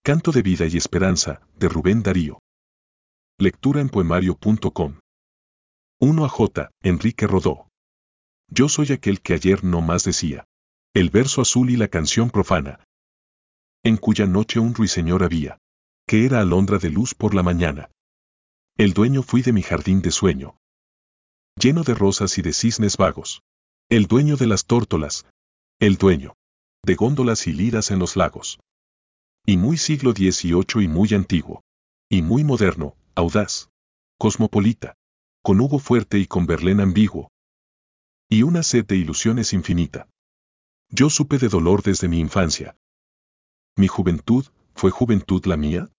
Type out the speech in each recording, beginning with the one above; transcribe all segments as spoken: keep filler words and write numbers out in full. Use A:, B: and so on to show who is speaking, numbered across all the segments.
A: Canto de vida y esperanza, de Rubén Darío. Lectura en poemario punto com. uno a J. Enrique Rodó. Yo soy aquel que ayer no más decía. El verso azul y la canción profana. En cuya noche un ruiseñor había, que era alondra de luz por la mañana. El dueño fui de mi jardín de sueño, lleno de rosas y de cisnes vagos. El dueño de las tórtolas, el dueño de góndolas y liras en los lagos. Y muy siglo dieciocho y muy antiguo, y muy moderno, audaz, cosmopolita, con Hugo fuerte y con Verlaine ambiguo, y una sed de ilusiones infinita. Yo supe de dolor desde mi infancia. ¿Mi juventud fue juventud la mía?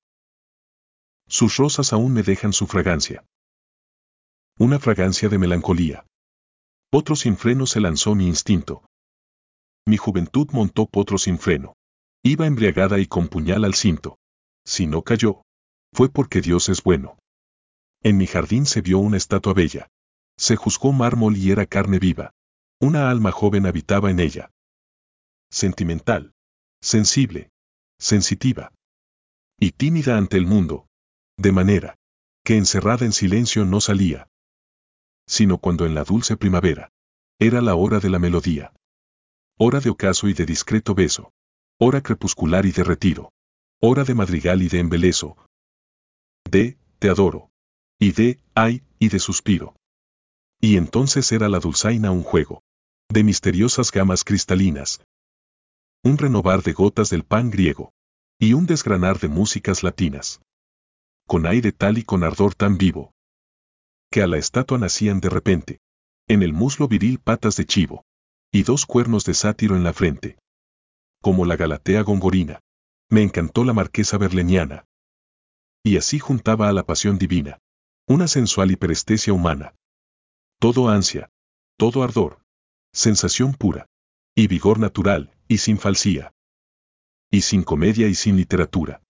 A: Sus rosas aún me dejan su fragancia. Una fragancia de melancolía. Potro sin freno se lanzó mi instinto. Mi juventud montó potro sin freno. Iba embriagada y con puñal al cinto. Si no cayó, fue porque Dios es bueno. En mi jardín se vio una estatua bella. Se juzgó mármol y era carne viva. Una alma joven habitaba en ella. Sentimental, sensible, sensitiva y tímida ante el mundo, de manera que encerrada en silencio no salía, sino cuando en la dulce primavera era la hora de la melodía, hora de ocaso y de discreto beso, hora crepuscular y de retiro, hora de madrigal y de embeleso, de te adoro, y de ay y de suspiro. Y entonces era la dulzaina un juego de misteriosas gamas cristalinas, un renovar de gotas del pan griego, y un desgranar de músicas latinas, con aire tal y con ardor tan vivo, que a la estatua nacían de repente, en el muslo viril patas de chivo, y dos cuernos de sátiro en la frente. Como la Galatea gongorina, me encantó la marquesa berleniana, y así juntaba a la pasión divina, una sensual hiperestesia humana. Todo ansia, todo ardor, sensación pura, y vigor natural, y sin falsía, y sin comedia y sin literatura.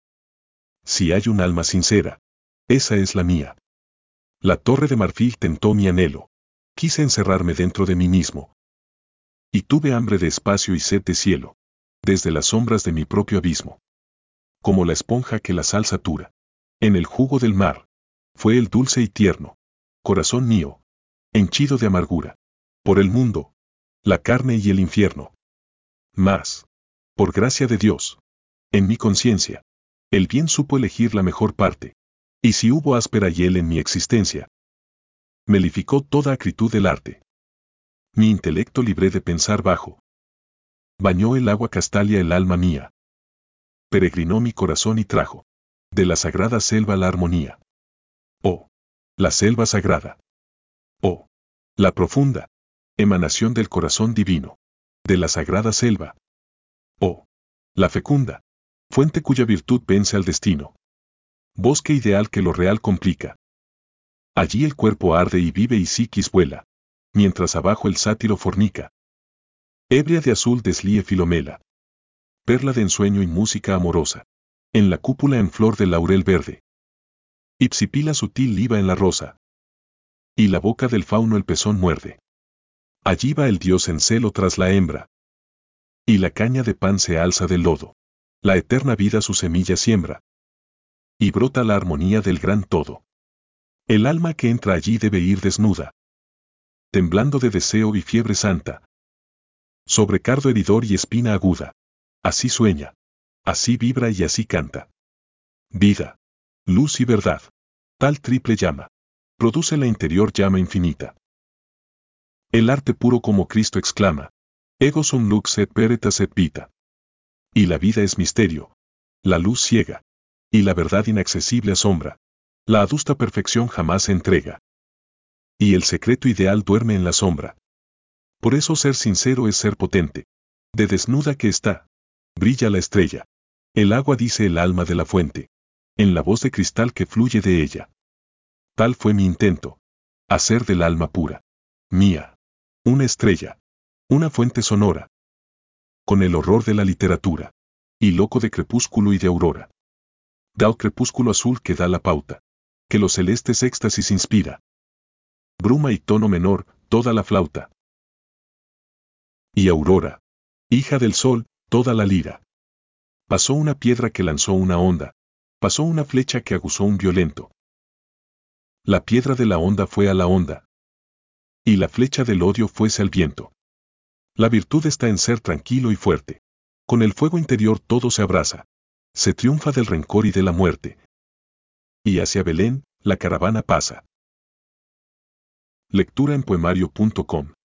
A: Si hay un alma sincera, esa es la mía. La torre de marfil tentó mi anhelo, quise encerrarme dentro de mí mismo. Y tuve hambre de espacio y sed de cielo, desde las sombras de mi propio abismo. Como la esponja que la sal satura, en el jugo del mar, fue el dulce y tierno corazón mío, henchido de amargura, por el mundo, la carne y el infierno. Mas, por gracia de Dios, en mi conciencia, el bien supo elegir la mejor parte, y si hubo áspera hiel en mi existencia, melificó toda acritud del arte. Mi intelecto libré de pensar bajo, bañó el agua castalia el alma mía, peregrinó mi corazón y trajo de la sagrada selva la armonía. Oh, la selva sagrada. Oh, la profunda emanación del corazón divino, de la sagrada selva. Oh, la fecunda fuente cuya virtud vence al destino. Bosque ideal que lo real complica. Allí el cuerpo arde y vive y psiquis vuela, mientras abajo el sátiro fornica. Ebria de azul deslíe Filomela, perla de ensueño y música amorosa, en la cúpula en flor del laurel verde. Ipsipila sutil liba en la rosa, y la boca del fauno el pezón muerde. Allí va el dios en celo tras la hembra, y la caña de pan se alza del lodo. La eterna vida su semilla siembra, y brota la armonía del gran todo. El alma que entra allí debe ir desnuda, temblando de deseo y fiebre santa, sobre cardo heridor y espina aguda. Así sueña, así vibra y así canta. Vida, luz y verdad, tal triple llama, produce la interior llama infinita. El arte puro como Cristo exclama, ego sum lux et veritas et vita. Y la vida es misterio, la luz ciega, y la verdad inaccesible asombra. La adusta perfección jamás se entrega, y el secreto ideal duerme en la sombra. Por eso ser sincero es ser potente. De desnuda que está, brilla la estrella. El agua dice el alma de la fuente, en la voz de cristal que fluye de ella. Tal fue mi intento, hacer del alma pura, mía, una estrella, una fuente sonora, con el horror de la literatura, y loco de crepúsculo y de aurora. Da crepúsculo azul que da la pauta, que los celestes éxtasis inspira. Bruma y tono menor, toda la flauta. Y aurora, hija del sol, toda la lira. Pasó una piedra que lanzó una onda. Pasó una flecha que aguzó un violento. La piedra de la onda fue a la onda. Y la flecha del odio fuese al viento. La virtud está en ser tranquilo y fuerte. Con el fuego interior todo se abraza. Se triunfa del rencor y de la muerte. Y hacia Belén, la caravana pasa. Lectura en poemario punto com